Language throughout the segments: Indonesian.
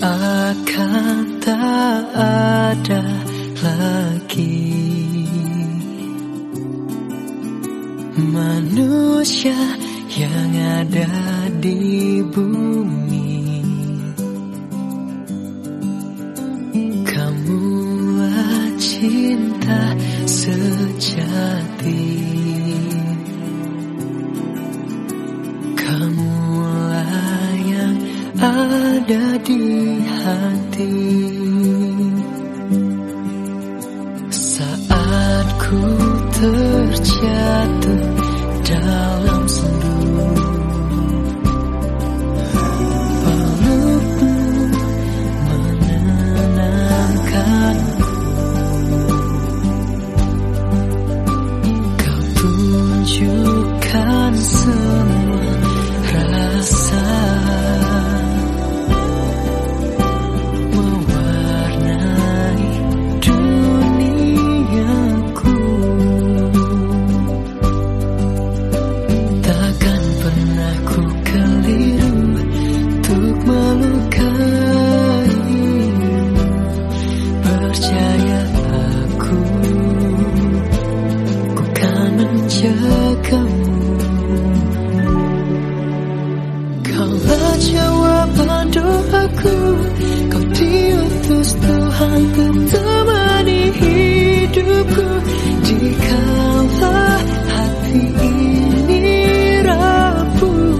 Seakan tak ada lagi manusia yang ada di bumi. Kamulah cinta sejati, kamulah yang ada di hati. Saat ku terjatuh dalam sendu, pelukmu menenangkanku. Kau tunjukkan semua rasa, mewarnai duniaku. Takkan pernah ku keliru untuk melukaimu. Percaya aku kan menjagamu. Kaulah jawaban doaku, kau diutus Tuhan untuk temani hidupku. Jikalau hati ini rapuh,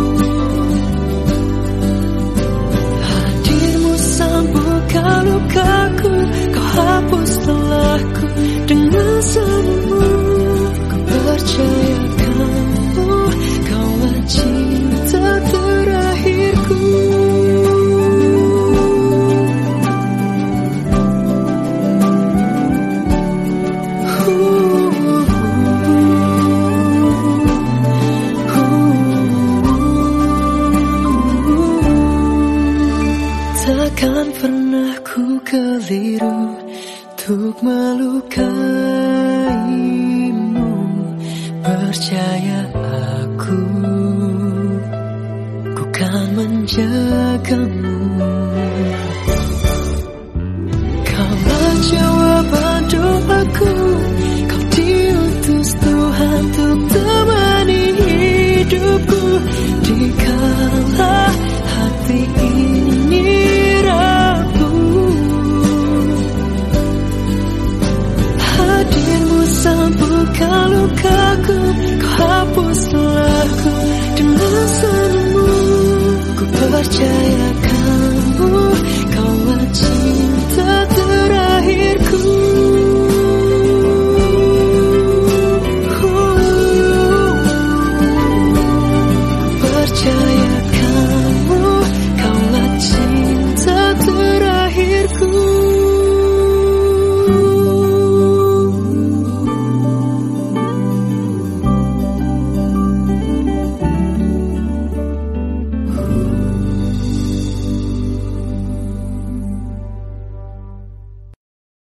hadirmu sembuhkan lukaku. Kau hapus salahku dengan senyummu. Ku percaya kamu, kaulah cinta terakhirku. Takkan pernah ku keliru untuk melukaimu. Percaya aku kan menjagamu. Kaulah jawaban doaku, kau diutus Tuhan untuk temani hidupku. Dikala hati ini rapuh, hadirmu sembuhkan lukaku. Kau hapus salahku dengan senyummu. Ku percaya